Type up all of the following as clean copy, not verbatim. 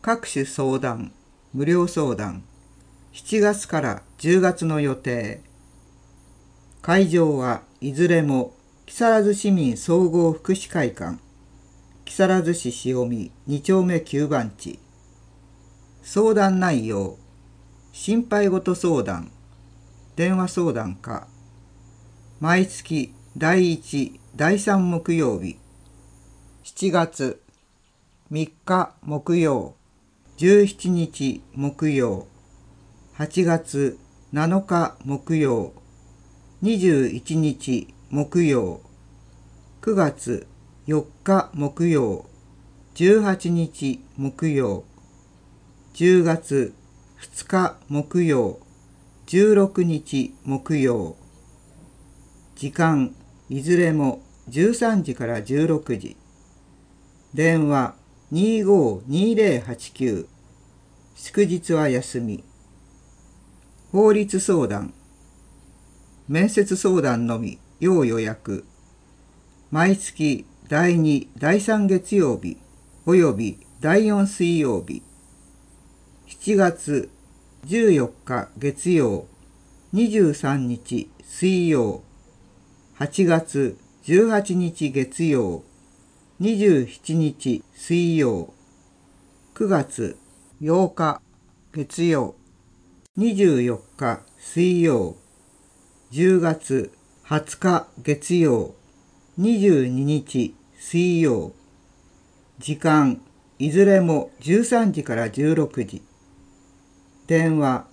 各種相談、無料相談、7月から10月の予定。会場はいずれも木更津市民総合福祉会館、木更津市潮見2丁目9番地。相談内容、心配事相談、電話相談か。毎月第1、第3木曜日。7月3日木曜、17日木曜、8月7日木曜、21日木曜、9月4日木曜、18日木曜、10月2日木曜、16日木曜。時間いずれも13時から16時。電話252089。祝日は休み。法律相談、面接相談のみ要予約。毎月第2、第3月曜日および第4水曜日。7月14日月曜、23日水曜、8月18日月曜、27日水曜、9月8日月曜、24日水曜、10月20日月曜、22日水曜。時間いずれも13時から16時。電話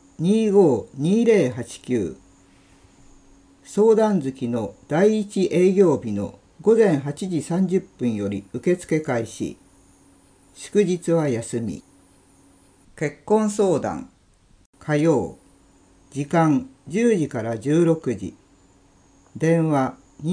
252089。相談月の第1営業日の午前8時30分より受付開始。祝日は休み。結婚相談、火曜。時間10時から16時。電話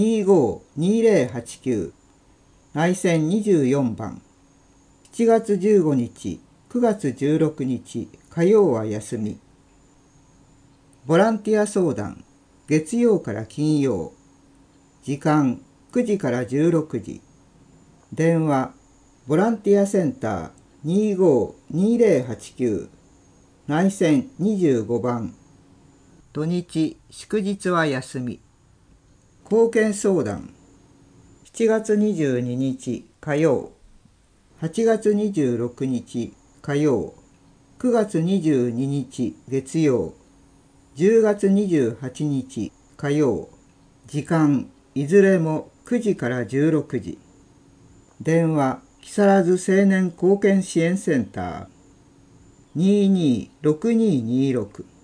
252089。内線24番。7月15日、9月16日、火曜は休み。ボランティア相談、月曜から金曜。時間9時から16時。電話ボランティアセンター252089。内線25番。土日祝日は休み。貢献相談、7月22日火曜、8月26日火曜、9月22日月曜、10月28日火曜。時間いずれも9時から16時。電話木更津青年貢献支援センター226226。